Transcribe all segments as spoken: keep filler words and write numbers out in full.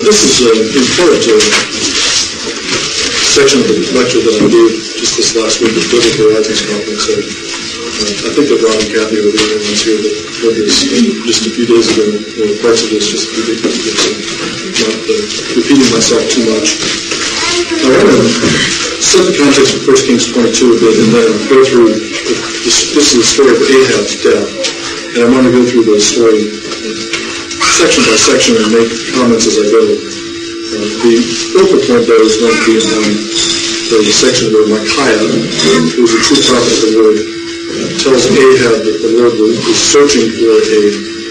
this is uh, in part a section of the lecture that I gave just this last week at the Biblical Horizons Conference. So, uh, I think that Ron and Kathy are the only ones here that heard this just a few days ago, or parts of this just a few days ago. So I'm not uh, repeating myself too much. I want to set the context of First Kings twenty-two a bit, and then go through, this, this is the story of Ahab's death, and I want to go through the story section by section and make comments as I go. Uh, the focal point, though, is going to be on the section where Micaiah, who is a true prophet of the Lord, uh, tells Ahab that the Lord is searching for a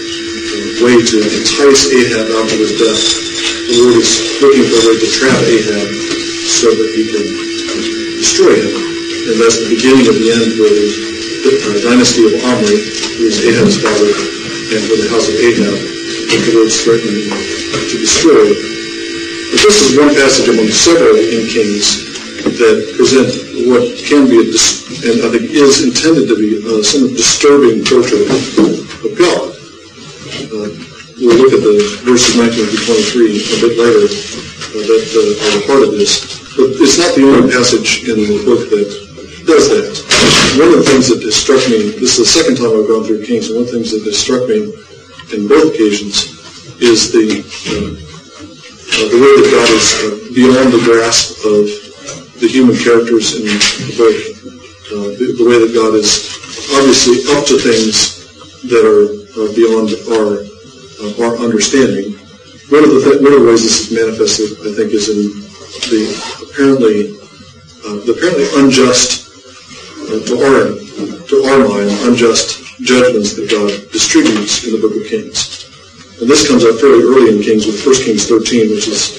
uh, way to entice Ahab out of his death. The Lord is looking for a way to trap Ahab so that he can destroy him. And that's the beginning of the end where the, the uh, dynasty of Omri, who is Ahab's father, and for the house of Ahab, that the Lord is threatening to destroy. But this is one passage among several in Kings that present what can be, a dis- and I think is intended to be, a somewhat disturbing portrait of God. Uh, we'll look at the verses nineteen through twenty-three a bit later uh, that uh, are a part of this. But it's not the only passage in the book that does that. One of the things that has struck me, this is the second time I've gone through Kings, and one of the things that has struck me in both occasions is the uh, uh, the way that God is uh, beyond the grasp of the human characters in the book. Uh, the, the way that God is obviously up to things that are uh, beyond our uh, our understanding. One of the th- one of the ways this is manifested, I think, is in the apparently uh, the apparently unjust uh, to our to our mind unjust judgments that God distributes in the book of Kings. And this comes up fairly early in Kings with First Kings thirteen, which is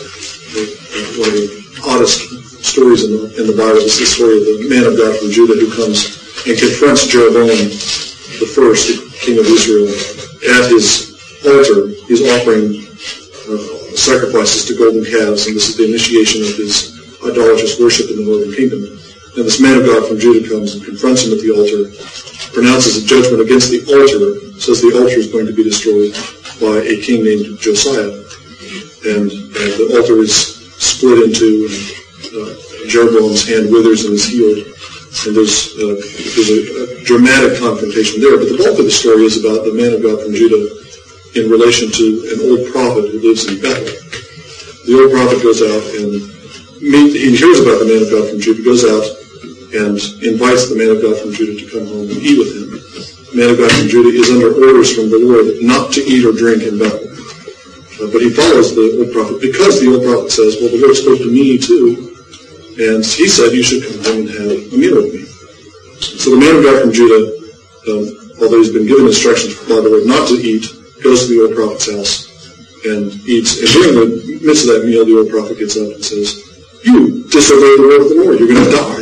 uh, one of the oddest stories in the, in the Bible. It's the story of the man of God from Judah who comes and confronts Jeroboam the first, the king of Israel, at his altar. He's offering uh, sacrifices to golden calves, and this is the initiation of his idolatrous worship in the northern kingdom. And this man of God from Judah comes and confronts him at the altar, pronounces a judgment against the altar, says the altar is going to be destroyed by a king named Josiah. And uh, the altar is split into, and uh, Jeroboam's hand withers and is healed. And there's, uh, there's a, a dramatic confrontation there. But the bulk of the story is about the man of God from Judah in relation to an old prophet who lives in Bethel. The old prophet goes out and meet, he hears about the man of God from Judah, goes out and invites the man of God from Judah to come home and eat with him. The man of God from Judah is under orders from the Lord not to eat or drink in Bethel. Uh, but he follows the old prophet because the old prophet says, well, the Lord spoke to me too, and he said you should come home and have a meal with me. So the man of God from Judah, um, although he's been given instructions by the Lord not to eat, goes to the old prophet's house and eats. And during the midst of that meal, the old prophet gets up and says, you disobeyed the word of the Lord, you're going to die.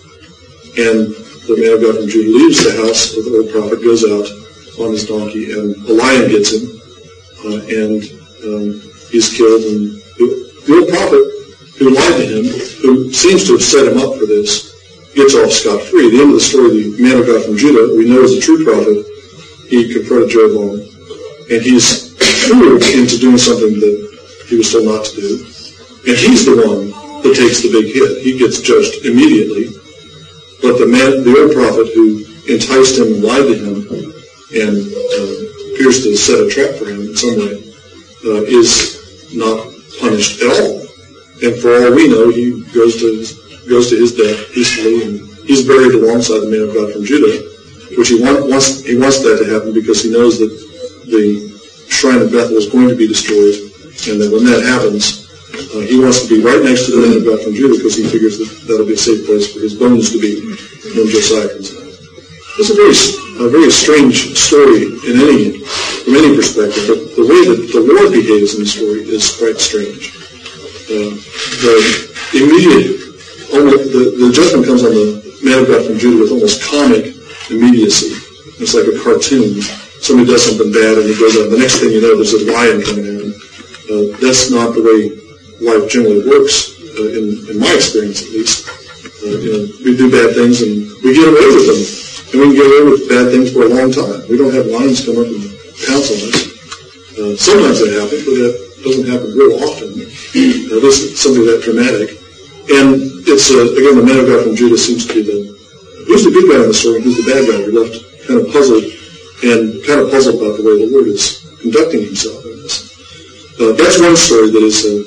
And the man of God from Judah leaves the house of the old prophet, goes out on his donkey, and a lion gets him, uh, and um, he's killed. And the, the old prophet who lied to him, who seems to have set him up for this, gets off scot-free. At the end of the story, the man of God from Judah, we know is a true prophet, he confronted Jeroboam, and he's fooled into doing something that he was told not to do. And he's the one that takes the big hit. He gets judged immediately. But the man, the old prophet who enticed him and lied to him and uh, appears to set a trap for him in some way uh, is not punished at all. And for all we know, he goes to his, goes to his death peacefully, and he's buried alongside the man of God from Judah, which he want, wants he wants that to happen because he knows that the shrine of Bethel is going to be destroyed, and that when that happens, Uh, he wants to be right next to the man of God from Judah because he figures that that'll be a safe place for his bones to be when Josiah comes out. It's a very, a very strange story in any, from any perspective, but the way that the Lord behaves in the story is quite strange. Uh, the immediate, almost, the, the judgment comes on the man of God from Judah with almost comic immediacy. It's like a cartoon. Somebody does something bad and he goes out, and the next thing you know, there's a lion coming in. Uh, that's not the way life generally works, uh, in, in my experience at least. Uh, you know, we do bad things and we get away with them. And we can get away with bad things for a long time. We don't have lions come up and pounce on us. Uh, sometimes that happens, but that doesn't happen real often. Uh, this is something that dramatic. And it's, uh, again, the man of God from Judah seems to be the, who's the good guy in the story, who's the bad guy? We're left kind of puzzled, and kind of puzzled about the way the Lord is conducting himself in this. Uh, that's one story that is, uh,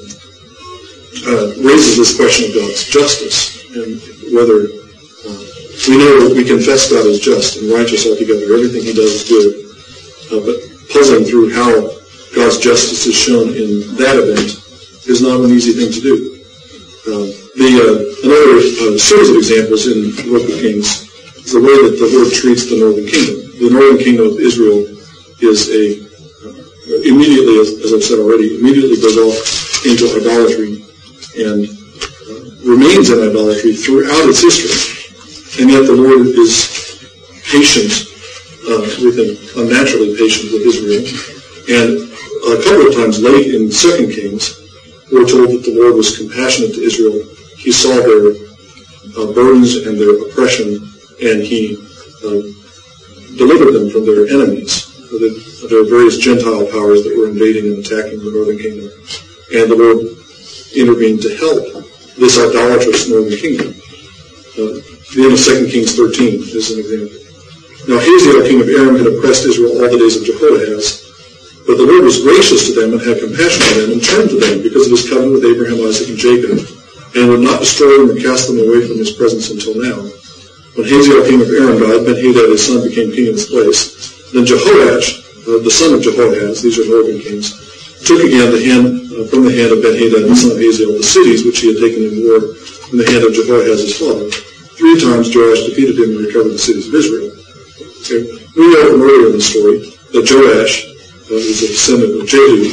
uh, raises this question of God's justice, and whether uh, we know we confess God is just and righteous altogether. Everything he does is good. Uh, but puzzling through how God's justice is shown in that event is not an easy thing to do. Uh, the uh, another uh, series of examples in the Book of Kings is the way that the Lord treats the northern kingdom. The northern kingdom of Israel is a uh, immediately, as, as I've said already, immediately goes off into idolatry and uh, remains in idolatry throughout its history. And yet the Lord is patient uh, with him, unnaturally patient with Israel. And a couple of times late in Second Kings, we're told that the Lord was compassionate to Israel. He saw their uh, burdens and their oppression, and he uh, delivered them from their enemies. There are various Gentile powers that were invading and attacking the northern kingdom. And the Lord intervened to help this idolatrous northern kingdom. Uh, the end of Second Kings thirteen is an example. Now Hazael, king of Aram, had oppressed Israel all the days of Jehoahaz. But the Lord was gracious to them and had compassion on them and turned to them because of his covenant with Abraham, Isaac, and Jacob, and would not destroy them or cast them away from his presence until now. When Hazael, king of Aram, died, Ben-Hadad, his son, became king in his place. Then Jehoash, uh, the son of Jehoahaz, these are northern kings, took again the hand, uh, from the hand of Ben-Hadad, the son of Hazael, the cities which he had taken in war from the hand of Jehoahaz his father. Three times Joash defeated him and recovered the cities of Israel. Okay. We know from earlier in the story that Joash Uh, is a descendant of Jehu.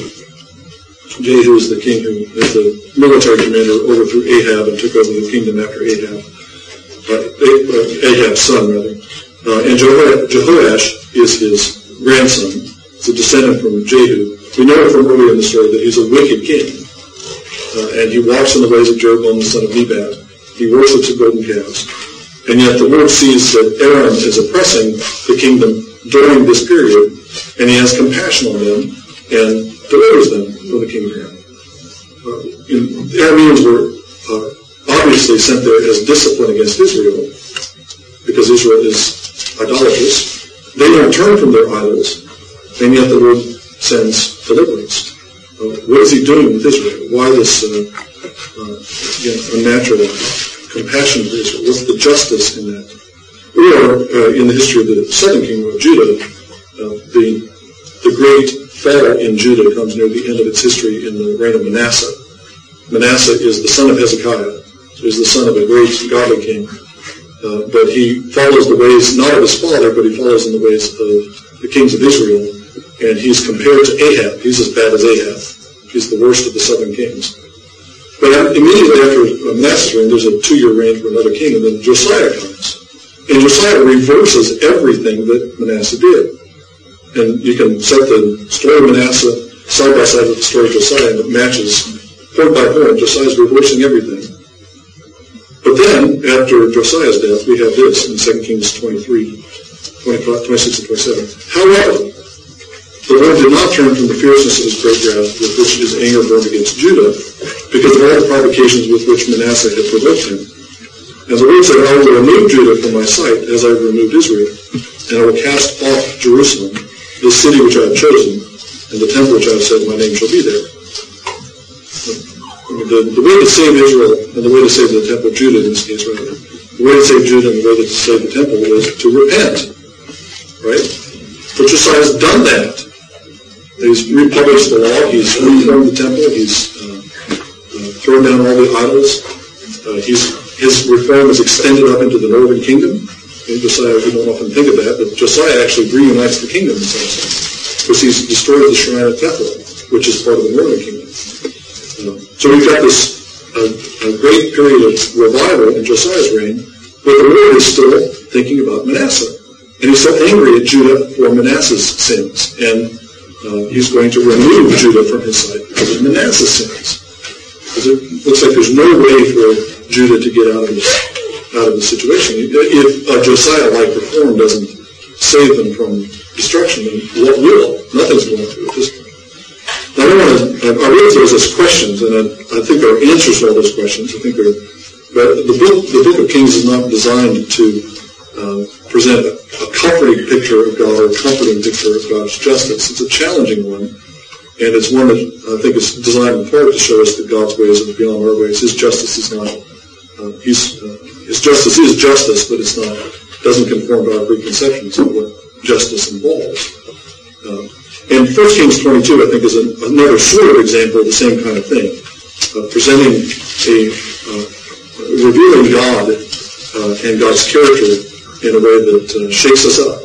Jehu is the king who, as the military commander, overthrew Ahab and took over the kingdom after Ahab. Uh, uh, Ahab's son, rather. Uh, and Jeho- Jehoash is his grandson. He's a descendant from Jehu. We know from earlier in the story that he's a wicked king. Uh, and he walks in the ways of Jeroboam, the son of Nebat. He worships the golden calves. And yet the Lord sees that Aram is oppressing the kingdom during this period, and he has compassion on them and delivers them from the king of Aram. Uh, the Arameans were uh, obviously sent there as discipline against Israel, because Israel is idolatrous. They don't turn from their idols, and yet the Lord sends deliverance. Uh, what is he doing with Israel? Why this uh, uh, again, unnatural compassion for Israel? What's the justice in that? We are uh, in the history of the second kingdom of Judah. Uh, the the great fall in Judah comes near the end of its history in the reign of Manasseh. Manasseh is the son of Hezekiah. He's the son of a great godly king. Uh, but he follows the ways, not of his father, but he follows in the ways of the kings of Israel. And he's compared to Ahab. He's as bad as Ahab. He's the worst of the southern kings. But immediately after Manasseh's reign, there's a two-year reign for another king, and then Josiah comes. And Josiah reverses everything that Manasseh did. And you can set the story of Manasseh side by side with the story of Josiah, and it matches point by point. Josiah's reversing everything. But then, after Josiah's death, we have this in Second Kings twenty-three, twenty-six and twenty-seven. However, the Lord did not turn from the fierceness of his great wrath with which his anger burned against Judah, because of all the provocations with which Manasseh had provoked him. And the Lord said, I will remove Judah from my sight, as I have removed Israel, and I will cast off Jerusalem, the city which I have chosen, and the temple which I have said, my name shall be there. The, the way to save Israel, and the way to save the temple of Judah in this case, rather, the way to save Judah and the way to save the temple is to repent. Right? But Josiah has done that. He's republished the law, he's reformed the temple, he's uh, uh, thrown down all the idols. Uh, he's, his reform is extended up into the northern kingdom. And Josiah, we don't often think of that, but Josiah actually reunites the kingdom in some sense, because he's destroyed the shrine at Bethel, which is part of the northern kingdom. Uh, so we've got this uh, a great period of revival in Josiah's reign, but the Lord is still thinking about Manasseh. And he's so angry at Judah for Manasseh's sins, and uh, he's going to remove Judah from his sight because of Manasseh's sins. Because it looks like there's no way for Judah to get out of this out of the situation. If a Josiah-like reform doesn't save them from destruction, then what will? Nothing's going to at this point. I don't want to, I read those as questions, and I, I think there are answers to all those questions. I think there, but the book, the book of Kings is not designed to uh, present a, a comforting picture of God or a comforting picture of God's justice. It's a challenging one, and it's one that I think is designed in part to show us that God's ways are beyond our ways. His justice is not, uh, he's, uh, his justice is justice, but it's not, doesn't conform to our preconceptions of what justice involves. Uh, and First Kings twenty-two, I think, is a, another sort of example of the same kind of thing, uh, presenting a, uh, revealing God uh, and God's character in a way that uh, shakes us up.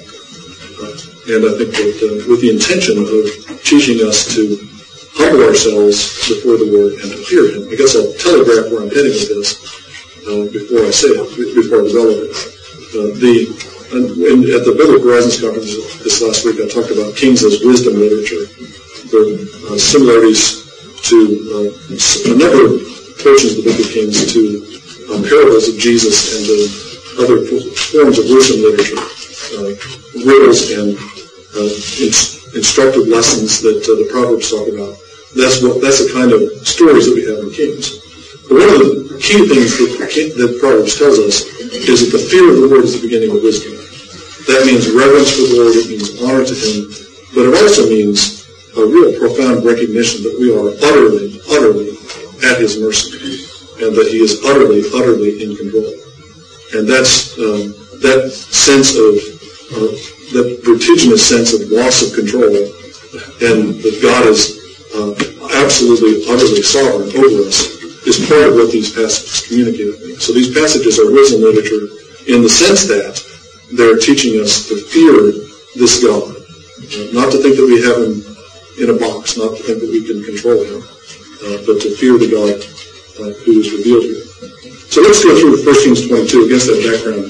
Uh, and I think that uh, with the intention of teaching us to humble ourselves before the Lord and to fear Him. I guess I'll telegraph where I'm heading with this uh, before I say it, before I develop it. Uh, the And, and at the Biblical Horizons Conference this last week, I talked about Kings as wisdom literature. The uh, similarities to uh, a number of portions of the Book of Kings to um, parables of Jesus and the other forms of wisdom literature, uh, riddles and uh, in- instructive lessons that uh, the Proverbs talk about. That's what that's the kind of stories that we have in Kings. But one of the key things that, that Proverbs tells us is that the fear of the Lord is the beginning of wisdom. That means reverence for the Lord, it means honor to Him, but it also means a real profound recognition that we are utterly, utterly at His mercy, and that He is utterly, utterly in control. And that's um, that sense of, uh, that vertiginous sense of loss of control, and that God is uh, absolutely, utterly sovereign over us, is part of what these passages communicate with me. So these passages are wisdom literature in the sense that they're teaching us to fear this God, uh, not to think that we have Him in a box, not to think that we can control Him, uh, but to fear the God uh, who is revealed here. So let's go through First Kings twenty-two against that background.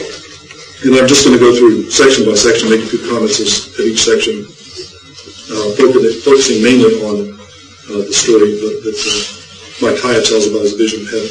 And I'm just going to go through section by section, make a few comments at each section, uh, focusing mainly on uh, the story that, that uh, Micaiah tells about his vision of heaven.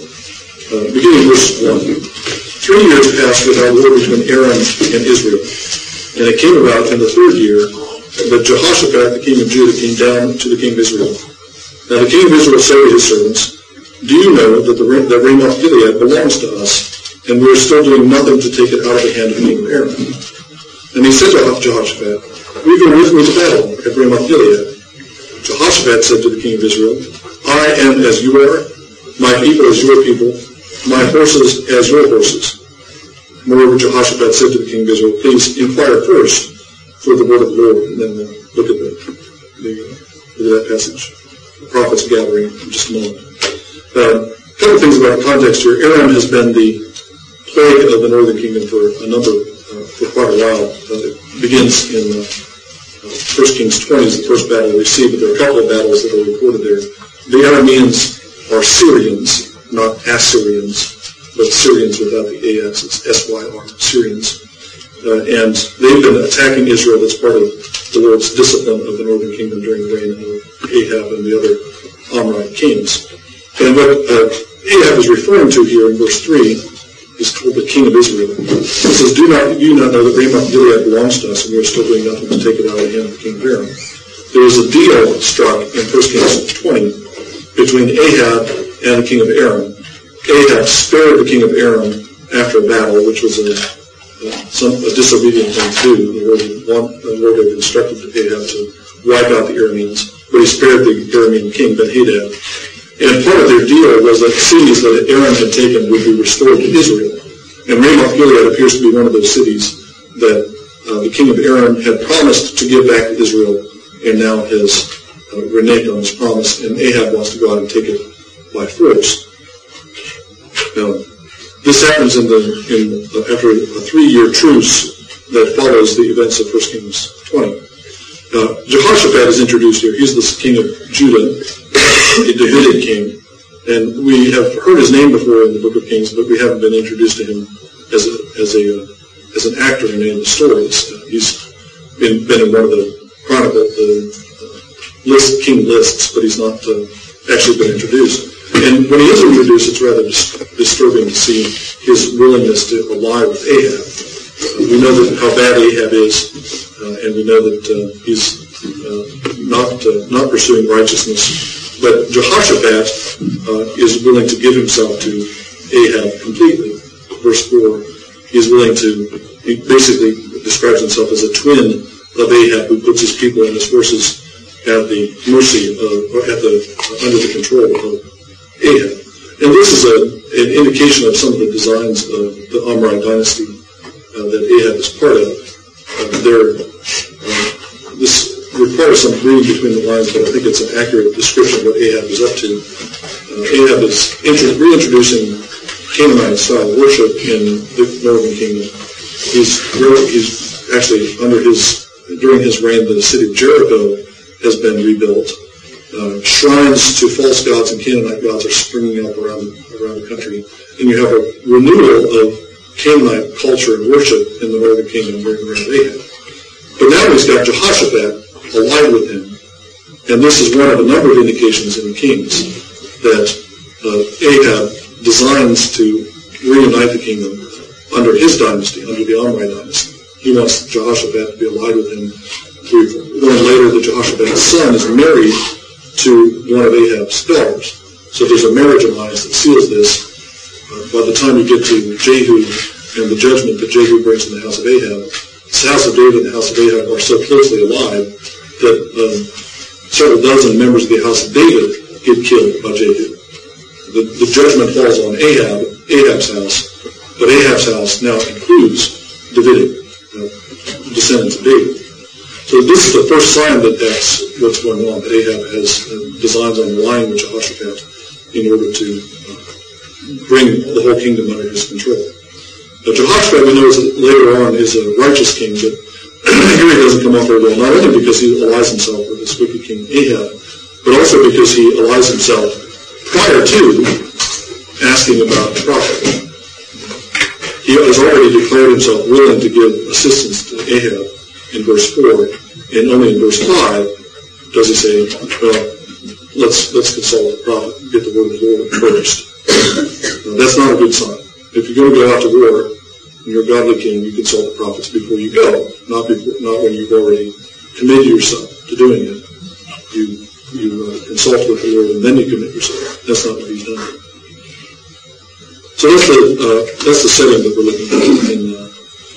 Uh, beginning verse one. Three years passed without war between Aram and Israel. And it came about in the third year that Jehoshaphat, the king of Judah, came down to the king of Israel. Now the king of Israel said to his servants, "Do you know that the that Ramoth Gilead belongs to us, and we are still doing nothing to take it out of the hand of the king of Aram?" And he said to Jehoshaphat, "We've been with me to battle at Ramoth Gilead." Jehoshaphat said to the king of Israel, "I am as you are, my people as your people, my horses as your horses." Moreover, Jehoshaphat said to the king of Israel, "Please inquire first for the word of the Lord." And then we'll look at the, the look at that passage. The prophets gathering in just a moment. Uh, a couple of things about context here. Aram has been the plague of the northern kingdom for a number, uh, for quite a while. Uh, it begins in uh, uh, First Kings twenty is the first battle we see, but there are a couple of battles that are recorded there. The Arameans are Syrians, not Assyrians, but Syrians without the A S. It's S Y R, Syrians. Uh, and they've been attacking Israel as part of the Lord's discipline of the northern kingdom during the reign of Ahab and the other Amorite kings. And what uh, Ahab is referring to here in verse three is called the king of Israel. He says, "Do not you not know that Ramoth Gilead belongs to us, and we are still doing nothing to take it out of the hand of the king of Aram?" There was a deal struck in First Kings twenty between Ahab and the king of Aram. Ahab spared the king of Aram after a battle, which was a, a, some, a disobedient thing to do. The Lord, one, the Lord had instructed Ahab to wipe out the Arameans, but he spared the Aramean king, Ben-Hadad. And part of their deal was that cities that Aram had taken would be restored to Israel. And Ramoth Gilead appears to be one of those cities that uh, the king of Aram had promised to give back to Israel, and now has uh, reneged on his promise, and Ahab wants to go out and take it by force. Now, this happens in the in uh, after a three-year truce that follows the events of First Kings twenty. Uh, Jehoshaphat is introduced here. He's the king of Judah, a Davidic king, and we have heard his name before in the Book of Kings, but we haven't been introduced to him as a as a uh, as an actor in any of the stories. Uh, he's been been in one of the chronicle the uh, list king lists, but he's not uh, actually been introduced. And when he is introduced, it's rather dis- disturbing to see his willingness to ally with Ahab. Uh, we know that how bad Ahab is, uh, and we know that uh, he's uh, not uh, not pursuing righteousness. But Jehoshaphat uh, is willing to give himself to Ahab completely. Verse four, he is willing to, he basically describes himself as a twin of Ahab, who puts his people and his forces at the mercy of, or at the, uh, under the control of Ahab. And this is a, an indication of some of the designs of the Omride dynasty uh, that Ahab is part of. Uh, there, uh, this requires some reading between the lines, but I think it's an accurate description of what Ahab is up to. Uh, Ahab is intro- reintroducing Canaanite-style worship in the northern kingdom. He's, he's actually, under his, during his reign, the city of Jericho has been rebuilt. Uh, shrines to false gods and Canaanite gods are springing up around, around the country. And you have a renewal of Canaanite culture and worship in the northern kingdom during the reign of Ahab. But now he's got Jehoshaphat allied with him. And this is one of a number of indications in the Kings that uh, Ahab designs to reunite the kingdom under his dynasty, under the Omride dynasty. He wants Jehoshaphat to be allied with him. We've learned later that Jehoshaphat's son is married to one of Ahab's daughters. So there's a marriage alliance that seals this. Uh, by the time you get to Jehu and the judgment that Jehu brings in the house of Ahab, the house of David and the house of Ahab are so closely allied that um, several dozen members of the house of David get killed by Jehu. The, the judgment falls on Ahab, Ahab's house, but Ahab's house now includes Davidic uh, descendants of David. So this is the first sign that that's what's going on, that Ahab has uh, designs on aligning with Jehoshaphat in order to uh, bring the whole kingdom under his control. Now, Jehoshaphat, we know later on, is a righteous king, but here he doesn't come off very well, not only because he allies himself with this wicked king Ahab, but also because he allies himself prior to asking about the prophet. He has already declared himself willing to give assistance to Ahab in verse four, and only in verse five does he say, well, let's let's consult the prophet and get the word of the Lord first. Now, that's not a good sign. If you're going to go out to war, and you're a godly king, you consult the prophets before you go, not before, not when you've already committed yourself to doing it. You you uh, consult with the Lord, and then you commit yourself. That's not what he's done. So that's the uh, that's the setting that we're looking at in uh,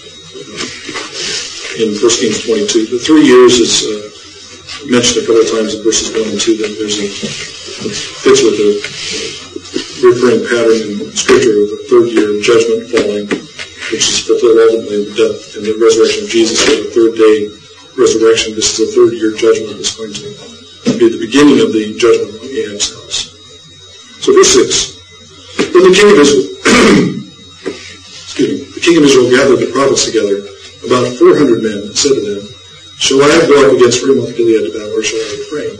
in First Kings twenty-two. The three years is uh, mentioned a couple of times in verses one and two. That there's a it fits with the recurring pattern in Scripture of the third year judgment falling, which is fulfilled ultimately in the death and the resurrection of Jesus. For the third day resurrection, this is the third year judgment that's going to be the beginning of the judgment on Ahab's house. So verse six. Then the king of Israel, excuse me, the king of Israel gathered the prophets together, about four hundred men, and said to them, shall I go up against Ramoth Gilead to battle, or shall I refrain?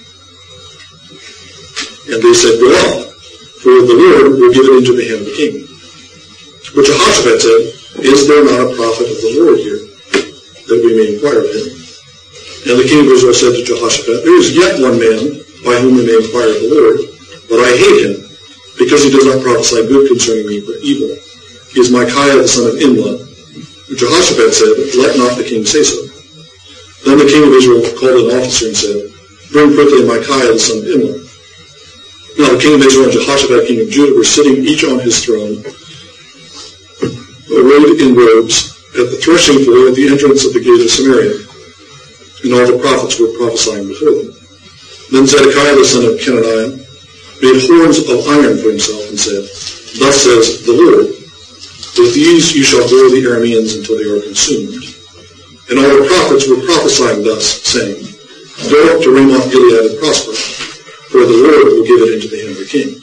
And they said, go on, for the Lord will give it into the hand of the king. But Jehoshaphat said, is there not a prophet of the Lord here, that we may inquire of him? And the king of Israel said to Jehoshaphat, there is yet one man by whom we may inquire of the Lord, but I hate him, because he does not prophesy good concerning me, but evil. He is Micaiah the son of Imlah. And Jehoshaphat said, let not the king say so. Then the king of Israel called an officer and said, bring quickly Micaiah the son of Imlah. Now the king of Israel and Jehoshaphat king of Judah were sitting each on his throne, arrayed in robes, at the threshing floor at the entrance of the gate of Samaria. And all the prophets were prophesying before them. Then Zedekiah the son of Kenaniah made horns of iron for himself and said, thus says the Lord, with these you shall bore the Arameans until they are consumed. And all the prophets were prophesying thus, saying, go up to Ramoth Gilead and prosper, for the Lord will give it into the hand of the king.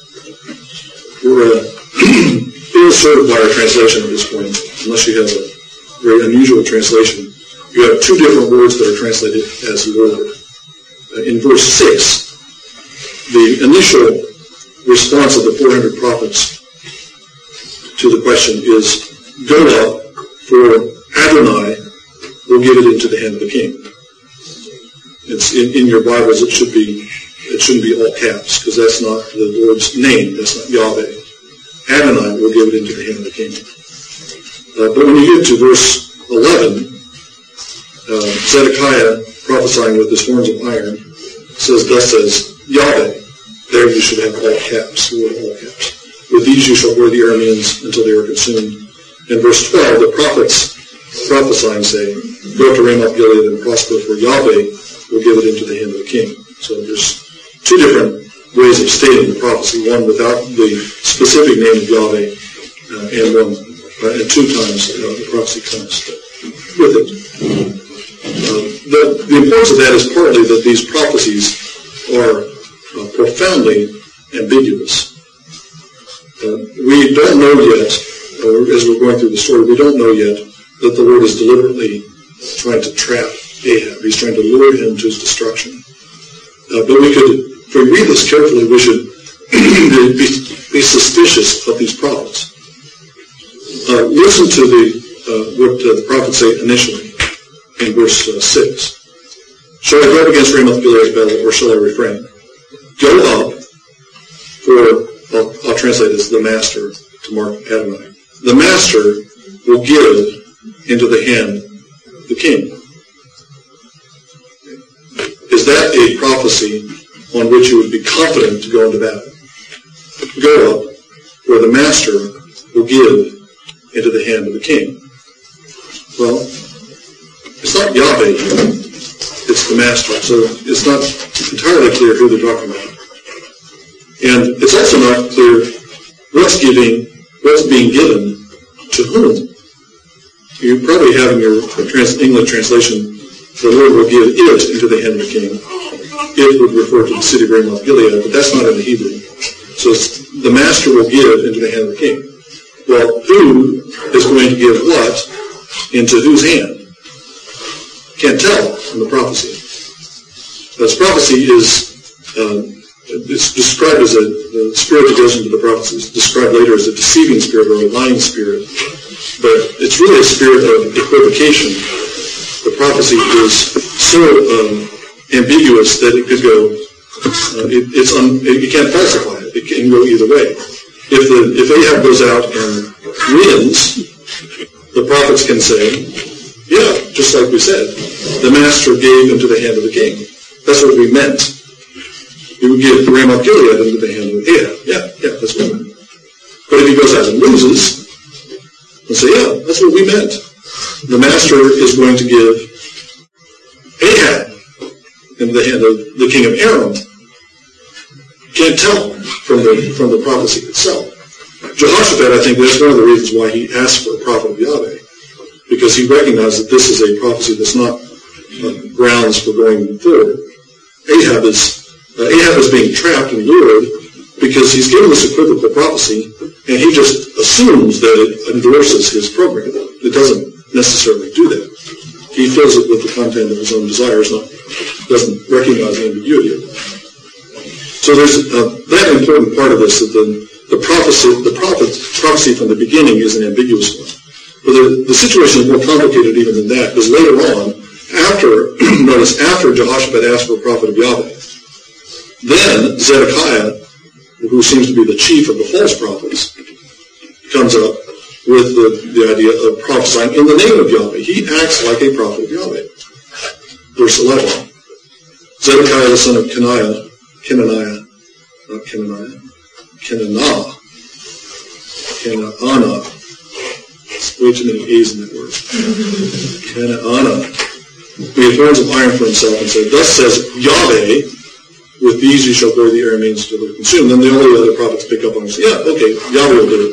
We're uh, ill-served by our translation at this point, unless you have a very unusual translation. You have two different words that are translated as Lord. Uh, in verse six, the initial response of the four hundred prophets to the question is, go up, for Adonai will give it into the hand of the king. It's in, in your Bibles, it should be, it shouldn't be all caps, because that's not the Lord's name, that's not Yahweh. Adonai will give it into the hand of the king. Uh, but when you get to verse eleven, uh, Zedekiah prophesying with his horns of iron, says, thus says Yahweh. There you should have all caps, the word all caps. With these you shall wear the Arameans until they are consumed. In verse twelve, the prophets prophesying say, go up to Ramoth Gilead and prosper, for Yahweh will give it into the hand of the king. So there's two different ways of stating the prophecy, one without the specific name of Yahweh, uh, and one, uh, and two times uh, the prophecy comes with it. Uh, the, the importance of that is partly that these prophecies are uh, profoundly ambiguous. Uh, we don't know yet, or as we're going through the story, we don't know yet that the Lord is deliberately trying to trap Ahab. He's trying to lure him to his destruction. Uh, but we could, if we read this carefully, we should be, be suspicious of these prophets. Uh, listen to the uh, what uh, the prophets say initially in verse uh, six. Shall I go up against Ramoth Gilead's battle, or shall I refrain? Go up, for I'll, I'll translate this, the master, to Mark Adonai. The master will give into the hand of the king. Is that a prophecy on which you would be confident to go into battle? Go up, where the master will give into the hand of the king. Well, it's not Yahweh, it's the master, so it's not entirely clear who they're talking about. And it's also not clear what's giving, what's being given to whom. You probably have in your trans- English translation, the Lord will give it into the hand of the king. It would refer to the city of Ramoth Gilead, but that's not in the Hebrew. So it's, the master will give into the hand of the king. Well, who is going to give what into whose hand? Can't tell from the prophecy. This prophecy is um, it's described as a the spirit that goes into the prophecy is described later as a deceiving spirit or a lying spirit. But it's really a spirit of equivocation. The prophecy is so um, ambiguous that it could go, uh, it, it's un, it, you can't falsify it. It can go either way. If the if Ahab goes out and wins, the prophets can say, yeah, just like we said, the master gave into the hand of the king. That's what we meant. He would give Ramoth Gilead into the hand of Ahab. Yeah, yeah, that's what we meant. But if he goes out and loses, and say, yeah, that's what we meant. The master is going to give Ahab into the hand of the king of Aram. Can't tell from the from the prophecy itself. Jehoshaphat, I think, that's one of the reasons why he asked for a prophet of Yahweh, because he recognized that this is a prophecy that's not uh, grounds for going forward. Ahab is uh, Ahab is being trapped and lured because he's given this equivocal prophecy, and he just assumes that it endorses his program. It doesn't necessarily do that. He fills it with the content of his own desires, not doesn't recognize the ambiguity of it. So there's uh, that important part of this, that the, the prophecy, the prophet, prophecy from the beginning is an ambiguous one. But the, the situation is more complicated even than that, because later on, after, notice, after Jehoshaphat asked for a prophet of Yahweh, then Zedekiah, who seems to be the chief of the false prophets, comes up with the, the idea of prophesying in the name of Yahweh. He acts like a prophet of Yahweh. Verse eleven. Zedekiah the son of Kenaiah, Kenaniah, not Kenaniah, Kenanah, Kenanah. Way too many A's in that word. Kenanah. He had horns of iron for himself and said, thus says Yahweh, with these you shall bear the Arameans till they're consumed. Then the only other prophets pick up on and say, yeah, okay, Yahweh will do it.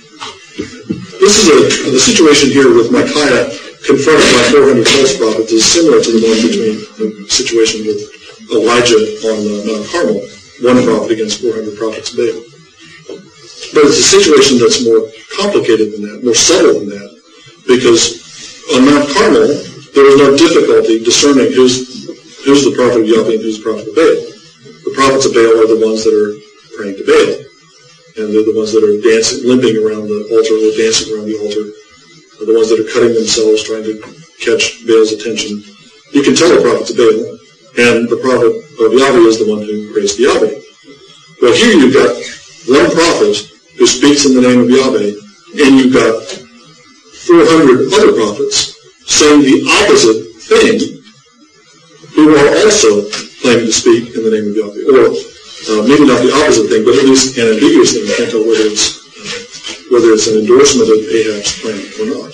This is a, the situation here with Micaiah confronted by four hundred false prophets is similar to the one between the situation with Elijah on uh, Mount Carmel, one prophet against four hundred prophets of Baal. But it's a situation that's more complicated than that, more subtle than that, because on Mount Carmel, there was no difficulty discerning who's, who's the prophet of Yahweh and who's the prophet of Baal. The prophets of Baal are the ones that are praying to Baal, and they're the ones that are dancing, limping around the altar or dancing around the altar. They're the ones that are cutting themselves, trying to catch Baal's attention. You can tell the prophets of Baal, and the prophet of Yahweh is the one who prays to Yahweh. Well, here you've got one prophet who speaks in the name of Yahweh, and you've got four hundred other prophets saying the opposite thing, who are also claiming to speak in the name of Yahweh. Or uh, maybe not the opposite thing, but at least an ambiguous thing. You can't tell whether it's, uh, whether it's an endorsement of Ahab's plan or not.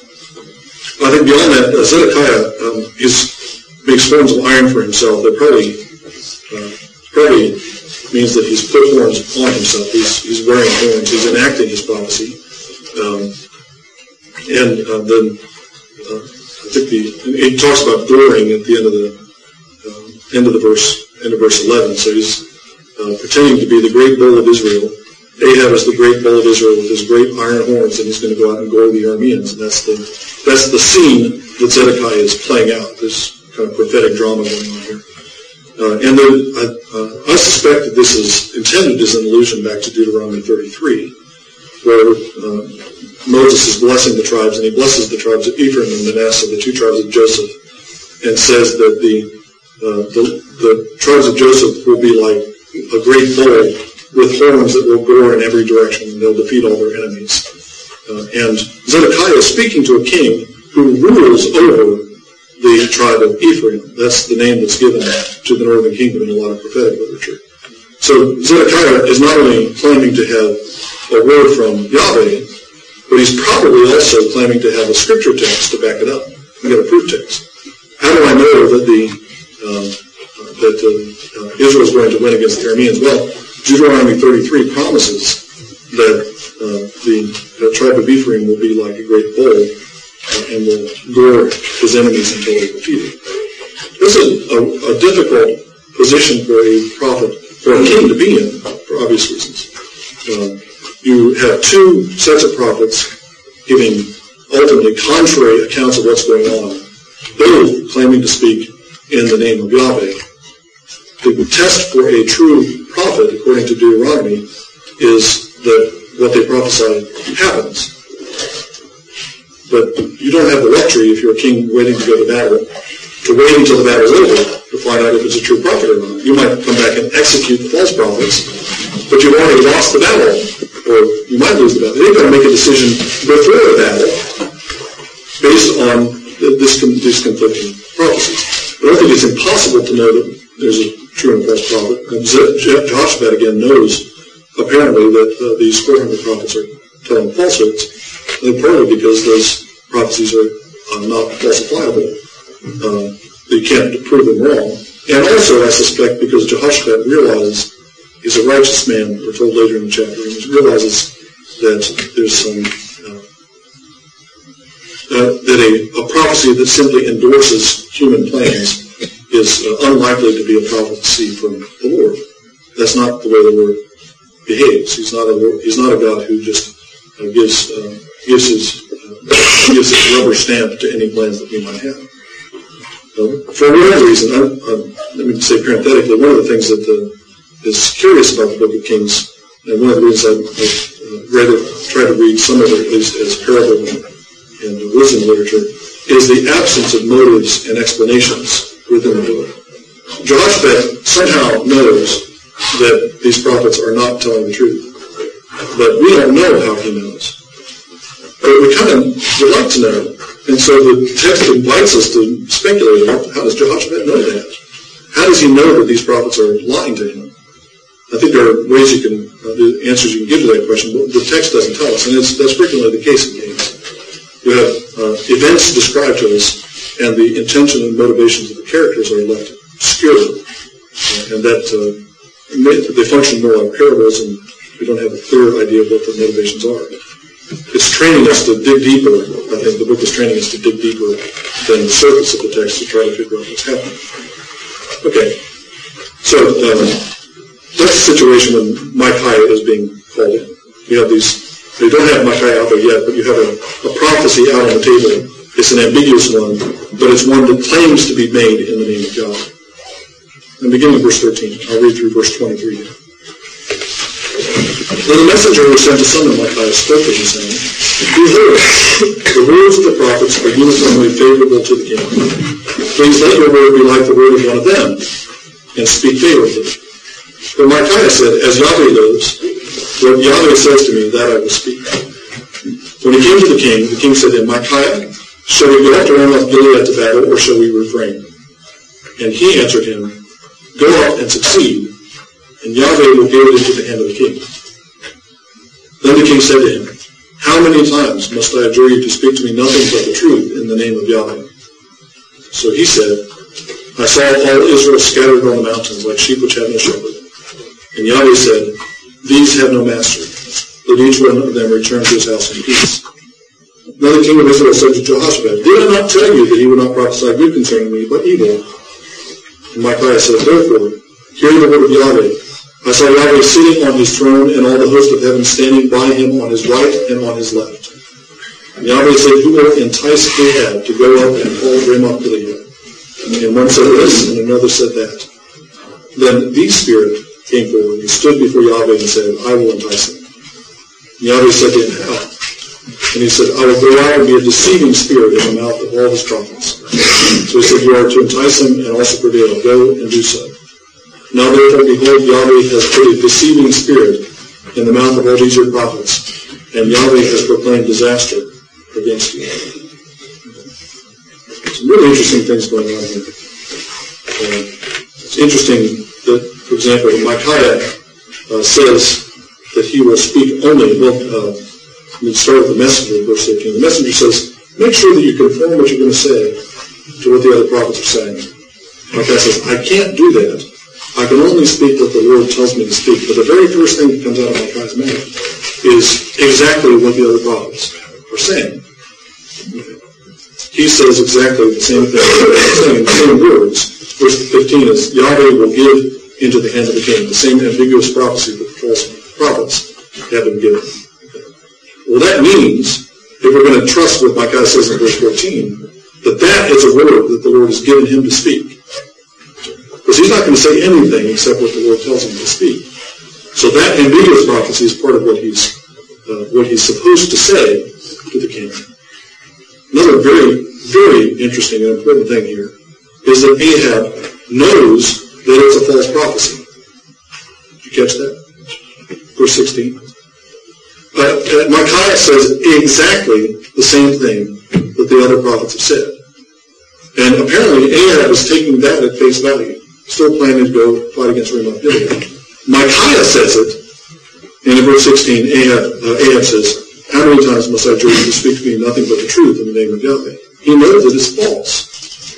I think beyond that, uh, Zedekiah um, is, makes forms of iron for himself. That probably, uh, probably means that he's put horns on himself. He's, he's wearing horns. He's enacting his prophecy. Um, and uh, then uh, I think the it talks about glorying at the end of the uh, end of the verse, end of verse eleven. So he's uh, pretending to be the great bull of Israel. Ahab is the great bull of Israel with his great iron horns, and he's going to go out and gore the Arameans. And that's the that's the scene that Zedekiah is playing out. This kind of prophetic drama going on here. Uh, and then I, uh, I suspect that this is intended as an allusion back to Deuteronomy thirty-three, where uh, Moses is blessing the tribes, and he blesses the tribes of Ephraim and Manasseh, the two tribes of Joseph, and says that the, uh, the the tribes of Joseph will be like a great bull with horns that will gore in every direction, and they'll defeat all their enemies. Uh, and Zedekiah is speaking to a king who rules over the tribe of Ephraim. That's the name that's given to the northern kingdom in a lot of prophetic literature. So Zedekiah is not only claiming to have a word from Yahweh, but he's probably also claiming to have a scripture text to back it up. We've got a proof text. How do I know that the um, that uh, uh, Israel is going to win against the Arameans? Well, Deuteronomy thirty-three promises that uh, the, the tribe of Ephraim will be like a great bull uh, and will gore his enemies until they're defeated. This is a, a difficult position for a prophet, for a king to be in, for obvious reasons. Um, You have two sets of prophets giving ultimately contrary accounts of what's going on, both claiming to speak in the name of Yahweh. The test for a true prophet, according to Deuteronomy, is that what they prophesy happens. But you don't have the luxury, if you're a king waiting to go to battle, to wait until the battle's over to find out if it's a true prophet or not. You might come back and execute the false prophets, but you've already lost the battle. Or you might lose the battle. You've got to make a decision before the battle based on this, these conflicting prophecies. But I think it's impossible to know that there's a true and false prophet. And Jehoshaphat again knows, apparently, that uh, these four hundred prophets are telling falsehoods, and partly because those prophecies are uh, not falsifiable. Uh, you can't prove them wrong. And also, I suspect, because Jehoshaphat realizes he's a righteous man, we're told later in the chapter, and he realizes that there's some, uh, uh, that a, a prophecy that simply endorses human plans is uh, unlikely to be a prophecy from the Lord. That's not the way the Lord behaves. He's not a, he's not a God who just uh, gives, uh, gives, his, uh, gives his rubber stamp to any plans that we might have. Uh, for whatever reason, I, I, let me say parenthetically, one of the things that the is curious about the Book of Kings, and one of the reasons I've uh, read it, try to read some of it at least as parable and, and wisdom literature, is the absence of motives and explanations within the book. Jehoshaphat somehow knows that these prophets are not telling the truth, but we don't know how he knows. But we kind of would like to know, and so the text invites us to speculate about how does Jehoshaphat know that? How does he know that these prophets are lying to him? I think there are ways you can, uh, the answers you can give to that question, but the text doesn't tell us, and it's, that's frequently the case in Kings. You have uh, events described to us, and the intention and motivations of the characters are left obscure, uh, and that uh, may, they function more like parables, and we don't have a clear idea of what the motivations are. It's training us to dig deeper. I think the book is training us to dig deeper than the surface of the text to try to figure out what's happening. Okay, so um, that's the situation when Micaiah is being called in. You have these, they don't have Micaiah out there yet, but you have a, a prophecy out on the table. It's an ambiguous one, but it's one that claims to be made in the name of God. And beginning with verse thirteen, I'll read through verse twenty-three here. Then the messenger who sent to summon Micaiah spoke to him, saying, Behold, the words of the prophets are uniformly favorable to the king. Please let your word be like the word of one of them, and speak favorably. But Micaiah said, As Yahweh lives, what Yahweh says to me, that I will speak. When he came to the king, the king said to him, Micaiah, shall we go up to Ramoth Gilead to battle, or shall we refrain? And he answered him, go up and succeed, and Yahweh will give it into the hand of the king. Then the king said to him, how many times must I adjure you to speak to me nothing but the truth in the name of Yahweh? So he said, I saw all Israel scattered on the mountains like sheep which have no shepherd. And Yahweh said, these have no master. Let each one of them return to his house in peace. Then the king of Israel said to Jehoshaphat, did I not tell you that he would not prophesy good concerning me, but evil? And Micaiah said, therefore, hear the word of Yahweh. I saw Yahweh sitting on his throne, and all the host of heaven standing by him on his right and on his left. And Yahweh said, who will entice Ahab to go up and hold Ramoth Gilead? And one said this, and another said that. Then the Spirit came forward, and stood before Yahweh and said, I will entice him. And Yahweh said to him, how? And he said, I will go out and be a deceiving spirit in the mouth of all his prophets. So he said, you are to entice him and also prevail. Go and do so. Now therefore, behold, Yahweh has put a deceiving spirit in the mouth of all these your prophets, and Yahweh has proclaimed disaster against you. Some really interesting things going on here. Uh, it's interesting that, for example, Micaiah uh, says that he will speak only, well, uh, let me start with the messenger, verse eighteen. The messenger says, make sure that you conform what you're going to say to what the other prophets are saying. Micaiah says, I can't do that. I can only speak what the Lord tells me to speak. But the very first thing that comes out of Micaiah's mouth is exactly what the other prophets are saying. He says exactly the same thing, saying the same words. Verse fifteen is, Yahweh will give into the hand of the king. The same ambiguous prophecy that the false prophets have been given. Well, that means, if we're going to trust what Micaiah says in verse fourteen, that that is a word that the Lord has given him to speak. Because he's not going to say anything except what the Lord tells him to speak. So that ambiguous prophecy is part of what he's uh, what he's supposed to say to the king. Another very, very interesting and important thing here is that Ahab knows that it's a false prophecy. Did you catch that? Verse sixteen. Uh, uh, Micaiah says exactly the same thing that the other prophets have said. And apparently Ahab is taking that at face value. Still planning to go fight against Ramoth Gilead. Micaiah says it, and in verse sixteen, Ahab, uh, Ahab says, how many times must I adjure you to speak to me nothing but the truth in the name of Yahweh? He knows it is false.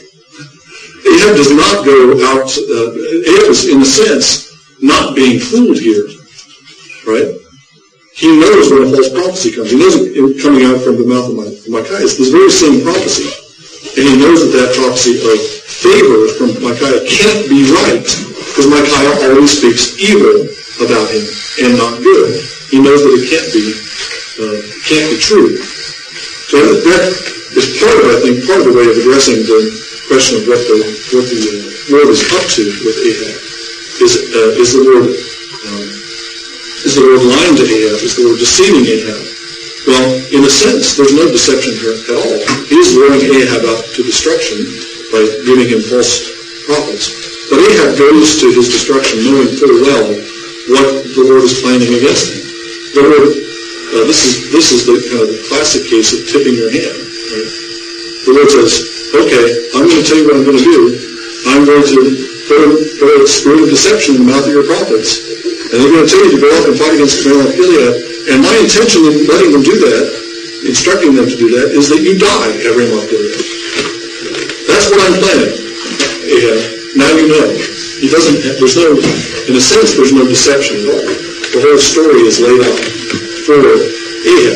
Ahab does not go out, uh, Ahab is, in a sense, not being fooled here, right? He knows when a false prophecy comes. He knows it coming out from the mouth of Micaiah. It's this very same prophecy. And he knows that that prophecy of favor from Micaiah can't be right, because Micaiah always speaks evil about him and not good. He knows that it can't be uh, can't be true. So that is part of, I think, part of the way of addressing the question of what the what the uh, Lord is up to with Ahab. Is uh, is the Lord um, is the Lord lying to Ahab? Is the Lord deceiving Ahab? Well, in a sense, there's no deception here at all. He's luring Ahab out to destruction by giving him false prophets. But Ahab goes to his destruction knowing full well what the Lord is planning against him. The Lord, uh, this is this is the kind of the classic case of tipping your hand. Right? The Lord says, okay, I'm going to tell you what I'm going to do. I'm going to put a, put a spirit of deception in the mouth of your prophets. And they're going to tell you to go up and fight against Ramoth Gilead. And my intention in letting them do that, instructing them to do that, is that you die at Ramoth Gilead. That's what I'm planning. Yeah, now you know. He doesn't. There's no. In a sense, there's no deception at all. The whole story is laid out for Ahab.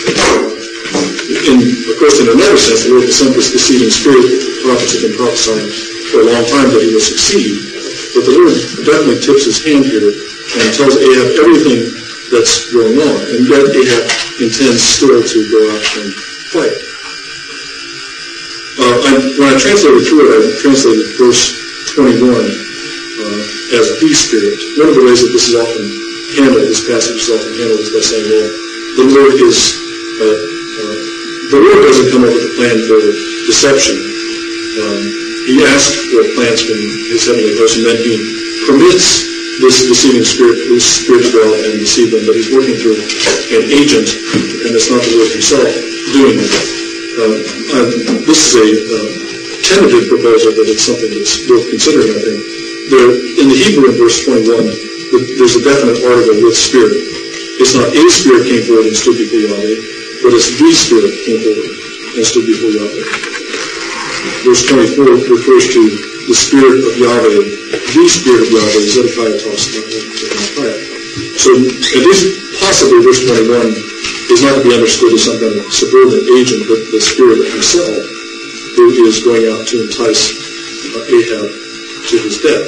In, of course, in another sense, the Lord has sent this deceiving spirit. The prophets have been prophesying for a long time that he will succeed. But the Lord definitely tips his hand here and tells Ahab everything that's going on, and yet Ahab intends still to go out and fight. Uh, I, when I translated through it, I translated verse twenty-one uh, as the Spirit. One of the ways that this is often handled, this passage is often handled, is by saying, well, the Lord is, uh, uh, the Lord doesn't come up with a plan for deception. Um, he asks for plans from his heavenly host, and then he permits this deceiving spirit, this spirit to go out and deceive them, but he's working through an agent, and it's not the Lord himself doing it. Uh, uh, this is a uh, tentative proposal that it's something that's worth considering, I think. There, in the Hebrew in verse twenty-one, there's a definite article with spirit. It's not a spirit came forward and stood before Yahweh, but it's the spirit came forward and stood before Yahweh. Verse twenty-four refers to the spirit of Yahweh, the spirit of Yahweh. Zedekiah talks about that. So at least possibly verse twenty-one is not to be understood as some kind of subordinate agent, but the spirit himself who is going out to entice uh, Ahab to his death.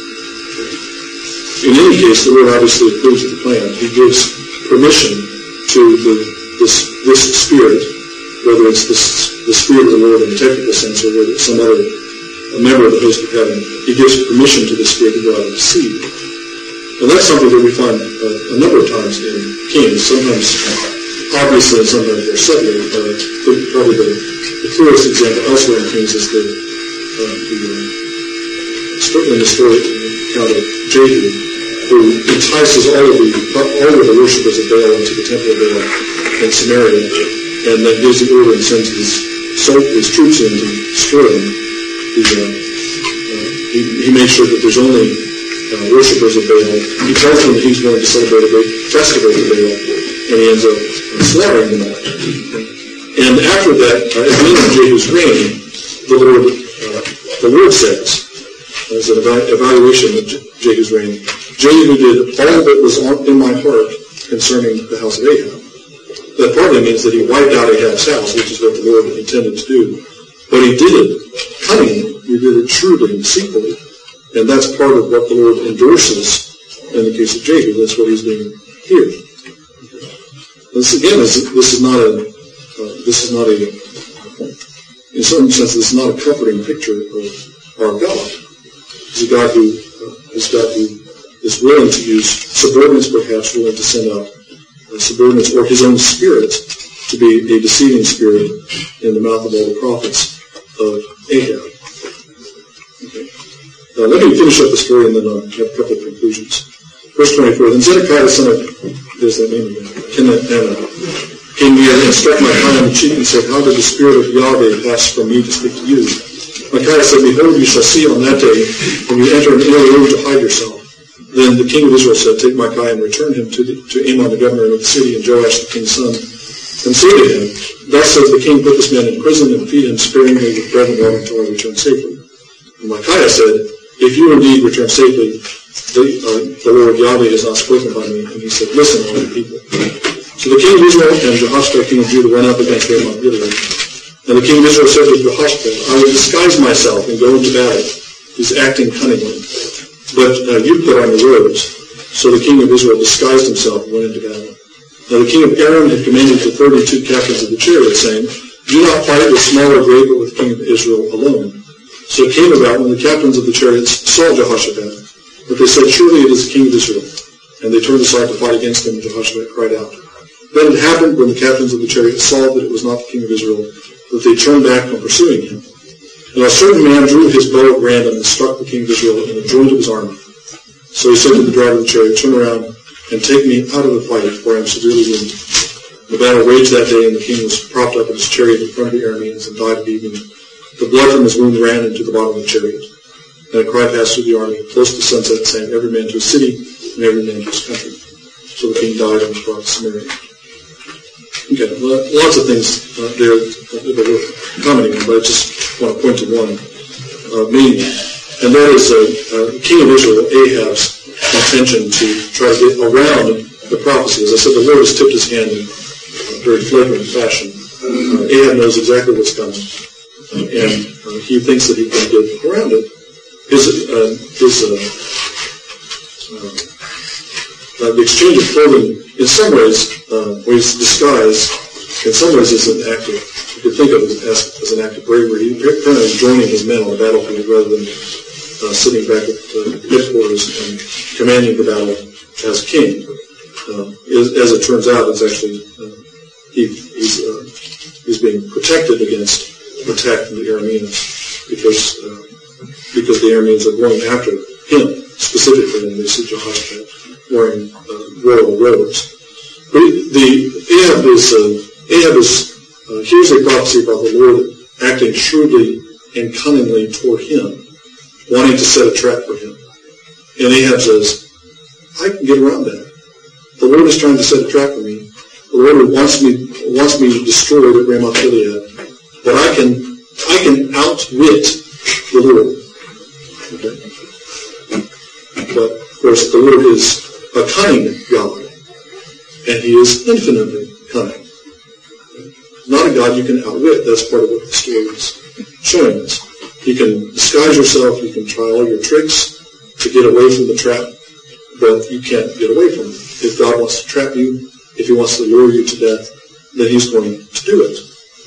In any case, the Lord obviously approves of the plan. He gives permission to the, this, this spirit, whether it's this, the spirit of the Lord in a technical sense or whether it's some other a member of the host of heaven. He gives permission to the spirit to go out and deceive. And that's something that we find uh, a number of times in Kings, sometimes obviously and sometimes more subtly. Uh, probably the, the clearest example elsewhere in Kings is the, uh, the uh, in the story account of Jehu, who entices all of the all of the worshippers of Baal into the temple of Baal in Samaria, and then gives the order and sends his, his troops in to destroy them. He, uh, uh, he, he makes sure that there's only uh, worshippers of Baal. He tells them that he's going to celebrate a great festival of Baal, and he ends up slaughtering them all. And after that, uh, at the end of Jehu's reign, the Lord, uh, the Lord says, as an evaluation of Jehu's reign, Jehu did all that was on, in my heart concerning the house of Ahab. That partly means that he wiped out Ahab's house, which is what the Lord intended to do. But he did it cunningly, he did it shrewdly and deceitfully, and that's part of what the Lord endorses in the case of Jehu. That's what he's doing here. This again is this is not a uh, this is not a in some sense this is not a comforting picture of our God. He's a God who uh, is God who is willing to use subordinates, perhaps willing to send out uh, subordinates or his own spirit to be a deceiving spirit in the mouth of all the prophets of Ahab. Okay. Uh, let me finish up the story and then I'll have a couple of conclusions. Verse twenty-four, then Zedekiah son of, there's that name again, Kenanah, came near and struck Micaiah on the cheek and said, how did the spirit of Yahweh pass from me to speak to you? Micaiah said, behold, you shall see on that day when you enter an inner room to hide yourself. Then the king of Israel said, take Micaiah and return him to, the, to Amon the governor of the city and Joash the king's son, and say to him, thus says the king, put this man in prison and feed him sparingly with bread and water until I return safely. And Micaiah said, if you indeed return safely, the, uh, the Lord Yahweh has not spoken by me. And he said, listen, all the people. So the king of Israel and Jehoshaphat, king of Judah, went up against Ramoth Gilead. And the king of Israel said to Jehoshaphat, I will disguise myself and go into battle. He's acting cunningly. But uh, you put on your robes. So the king of Israel disguised himself and went into battle. Now the king of Aram had commanded the thirty-two captains of the chariot, saying, do not fight with small or great, but with the king of Israel alone. So it came about when the captains of the chariots saw Jehoshaphat, that they said, surely it is the king of Israel. And they turned aside to fight against him, and Jehoshaphat cried out. Then it happened when the captains of the chariots saw that it was not the king of Israel, that they turned back from pursuing him. And a certain man drew his bow at random and struck the king of Israel in the joint of his armor. So he said to the driver of the chariot, turn around and take me out of the fight, for I am severely wounded. The battle raged that day, and the king was propped up in his chariot in front of the Arameans and died of evening. The blood from his wound ran into the bottom of the chariot. And a cry passed through the army, close to sunset, saying, every man to his city, and every man to his country. So the king died and was brought to Samaria. Okay, well, lots of things uh, there that are worth commenting on, but I just want to point to one uh, mainly. And that is uh, uh, the king of Israel, Ahab's intention to try to get around the prophecy. As I said, the Lord has tipped his hand in a very flagrant fashion. Uh, Ahab knows exactly what's coming. Uh, and uh, he thinks that he can get around it. His, uh, his uh, uh, uh, the exchange of clothing, in some ways, uh, where he's disguised, in some ways is an act of, you could think of it as, as an act of bravery. He apparently is joining his men on the battlefield rather than uh, sitting back at the headquarters and commanding the battle as king. Uh, as, as it turns out, it's actually, uh, he, he's, uh, he's being protected against attack from the Arameans because uh, because the Arameans are going after him specifically, and they see Jehoshaphat wearing uh, royal robes. But the Ahab is uh, Ahab is uh, here's a prophecy about the Lord acting shrewdly and cunningly toward him, wanting to set a trap for him. And Ahab says, I can get around that. The Lord is trying to set a trap for me. The Lord wants me wants me destroyed at Ramoth Gilead, but I can I can outwit the Lord. Okay? But of course, the Lord is a cunning God, and He is infinitely cunning. Not a God you can outwit. That's part of what the story is showing us. You can disguise yourself. You can try all your tricks to get away from the trap, but you can't get away from it. If God wants to trap you, if He wants to lure you to death, then He's going to do it.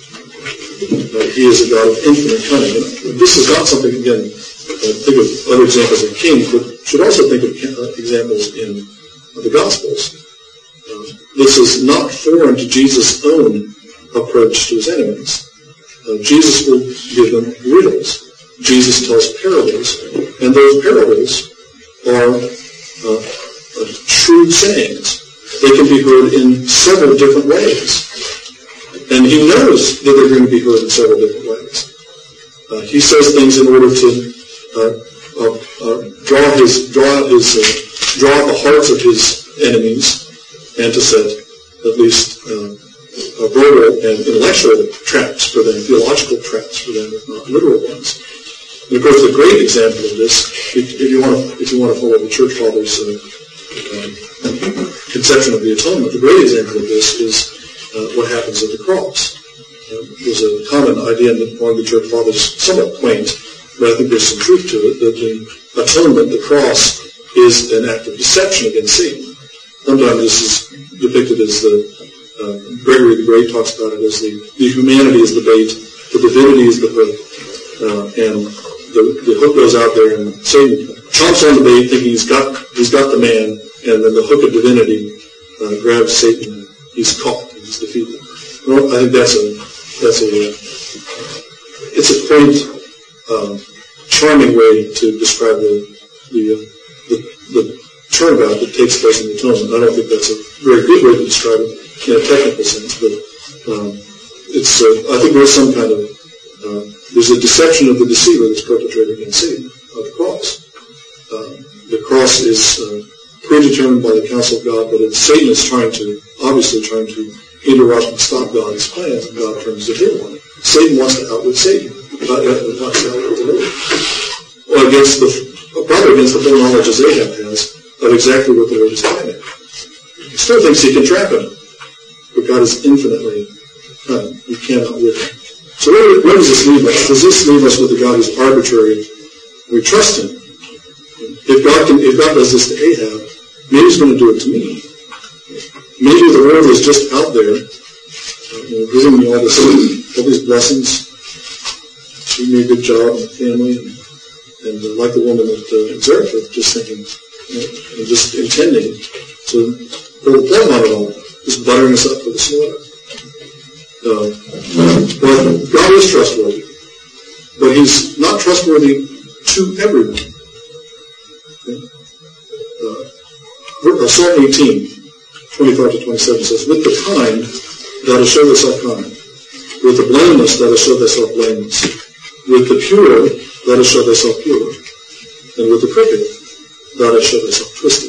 Uh, he is a God of infinite cunning. And this is not something, again, uh, think of other examples in Kings, but should also think of uh, examples in uh, the Gospels. Uh, this is not foreign to Jesus' own approach to His enemies. Uh, Jesus will give them riddles. Jesus tells parables, and those parables are uh, uh, shrewd sayings. They can be heard in several different ways. And He knows that they're going to be heard in several different ways. Uh, he says things in order to uh, uh, uh, draw his, draw out his, uh, draw out the hearts of His enemies, and to set at least uh, uh, verbal and intellectual traps for them, theological traps for them, if not literal ones. And of course, the great example of this, if, if you want to, if you want to follow the Church Fathers' uh, uh, conception of the atonement, the great example of this is uh, what happens at the cross. Uh, there's a common idea among the Church Fathers, somewhat quaint, but I think there's some truth to it, that the atonement, the cross, is an act of deception against Satan. Sometimes this is depicted as the, uh, Gregory the Great talks about it as the, the humanity is the bait, the divinity is the hook, uh, and the, the hook goes out there and Satan chomps on the bait thinking he's got, he's got the man, and then the hook of divinity uh, grabs Satan and he's caught, he's defeated. Well, I think that's a, that's a, it's a quaint, um, charming way to describe the, the, uh, the, the turnabout that takes place in the atonement. I don't think that's a very good way to describe it in a technical sense, but um, it's. Uh, I think there's some kind of uh, there's a deception of the deceiver that's perpetrated against Satan at the cross. Uh, the cross is uh, predetermined by the counsel of God, but it's, Satan is trying to obviously trying to interrupt and stop God's plans, and God turns the tail on it. Satan wants to outwit Satan, not, not to outwit the Lord. Well, against the probably against the full knowledge as Ahab has of exactly what the Lord is planning. He still thinks he can trap him, but God is infinitely cunning. You cannot win him. So where, where does this leave us? Does this leave us with a God who's arbitrary? We trust Him. If God can, if God does this to Ahab, maybe He's going to do it to me. Maybe the Lord is just out there, you know, giving me all this, all these blessings. She made a good job in the family, and, and uh, like the woman at uh, Zarephath, just thinking. And just intending to pull the plug on it all, just buttering us up for the slaughter. Uh, but God is trustworthy, but He's not trustworthy to everyone. Okay? Uh, Psalm eighteen, twenty-five to twenty-seven says, "With the kind thou dost show thyself kind, with the blameless thou dost show thyself blameless, with the pure thou dost show thyself pure, and with the crooked thou dost show thyself twisted."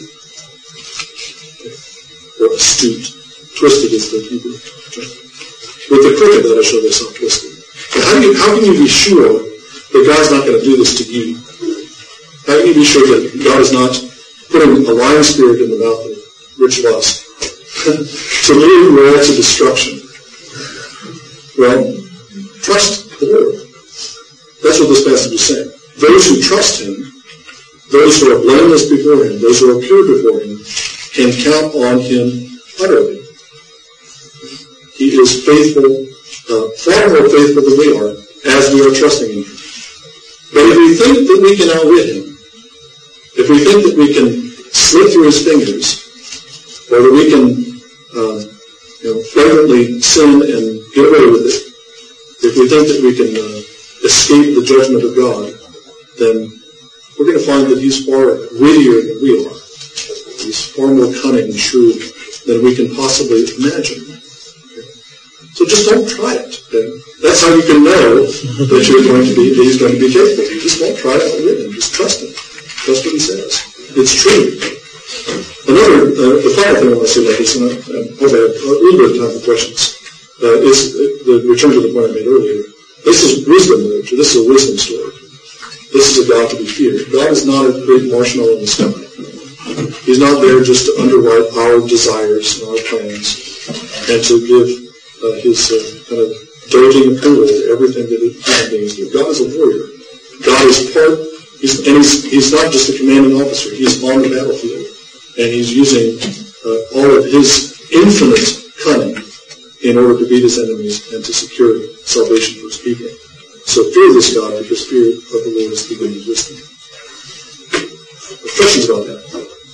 Or astute. Twisted is the Hebrew term. With the crooked thou dost show thyself twisted. Now, how, do you, how can you be sure that God's not going to do this to you? How can you be sure that God is not putting a lying spirit in the mouth of rich lust to lead you all to destruction? Well, trust the Lord. That's what this passage is saying. Those who trust Him, those who are blameless before Him, those who are pure before Him, can count on Him utterly. He is faithful, uh, far more faithful than we are, as we are trusting in Him. But if we think that we can outwit Him, if we think that we can slip through His fingers, or that we can uh, you know, flagrantly sin and get away with it, if we think that we can uh, escape the judgment of God, then we're going to find that He's far wittier than we are. He's far more cunning and shrewd than we can possibly imagine. So just don't try it. Okay? That's how you can know that you're going to be, that he's going to be faithful. You just don't try it with him. Just trust him. Trust what he says. It's true. Another, uh, the final thing I want to say about this, and I, I hope I have a little bit of time for questions, uh, is the return to the point I made earlier. This is wisdom literature. This is a wisdom story. This is a God to be feared. God is not a big marshmallow in the sky. He's not there just to underwrite our desires and our plans and to give uh, his uh, kind of doting approval to everything that human beings do. God is a warrior. God is part, he's, and he's, he's not just a commanding officer. He's on the battlefield. And he's using uh, all of his infinite cunning in order to beat his enemies and to secure salvation for his people. So fear this God, because fear of the Lord is the beginning of wisdom. Questions about that?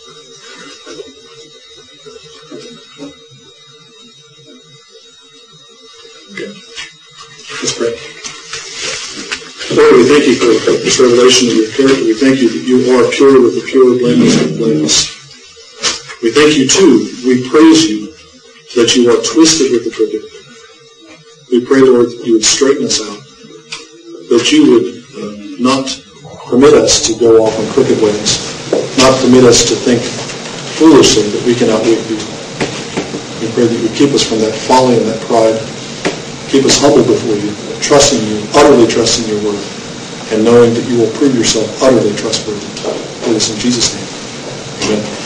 Okay. Let's pray. Lord, we thank you for this revelation of your character. We thank you that you are pure with the pure, blameless with the blameless. We thank you, too. We praise you that you are twisted with the crooked. We pray, Lord, that you would straighten us out, that you would uh, not permit us to go off on crooked ways, not permit us to think foolishly that we can outwit you. We pray that you would keep us from that folly and that pride, keep us humble before you, trusting you, utterly trusting your word, and knowing that you will prove yourself utterly trustworthy. For this in Jesus' name. Amen.